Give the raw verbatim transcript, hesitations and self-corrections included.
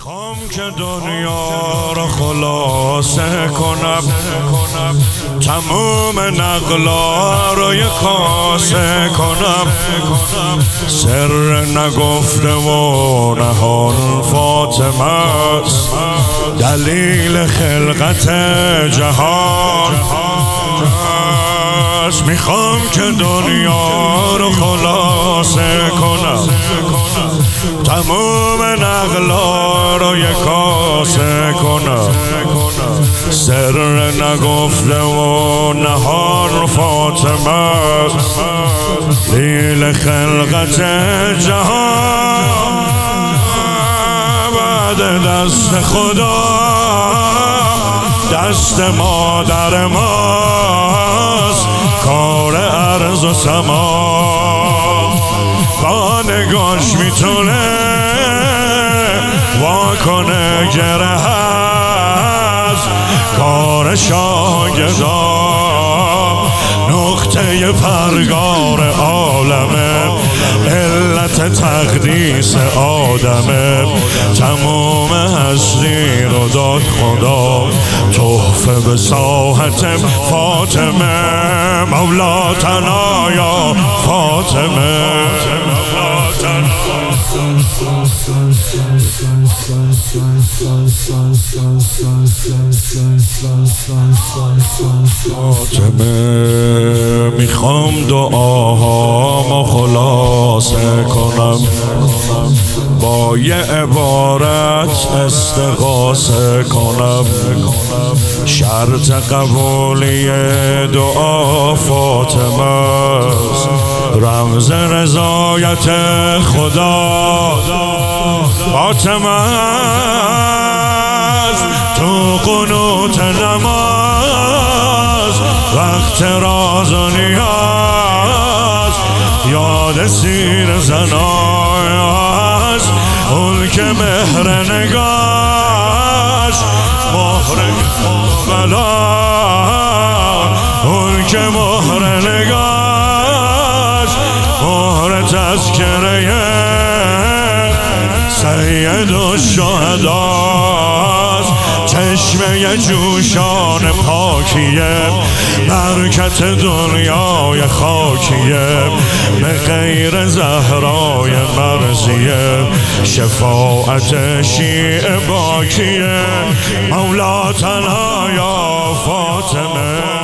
میخوام که دنیا رو خلاصه کنم، تموم نقلا رو یک کاسه کنم، سر نگفته و نهان فاطمه است، دلیل خلقت جهان. میخوام که دنیا رو خلاصه کنم، تمام نقلا رو یک کاسه کنم، سر نگفته و نهان فاطمه، دلیل خلقت جهان. بعد دست خدا دست مادر ماست، کار عرض و سما با نگاش میتونه واکنه گره هست، کار شاگردا نقطه پرگار عالمه، علت تقدیس آدمه، تمام هستی رو داد خدا تحفه به ساحت فاطمه. مولاتنا یا فاطمه، فاطمه. میخوام دعاهامو خلاصه کنم، با یه عبارت استغاثه کنم، شرط قبولی دعا فاطمه است، رمز رضایت خدا فاطمه است. تو قنوت نماز وقت راز و نیاز، یاد سیر زناست، اون که مهر نگاش مهر بلا، اون که مهر نگاش مهر تذکره سید الشهداست. چشمه جوشان پاکیه، برکت دنیای خاکیه، به غیر زهرای مرزیه، شفاعت شیعه باکیه. مولاتنا یا فاطمه.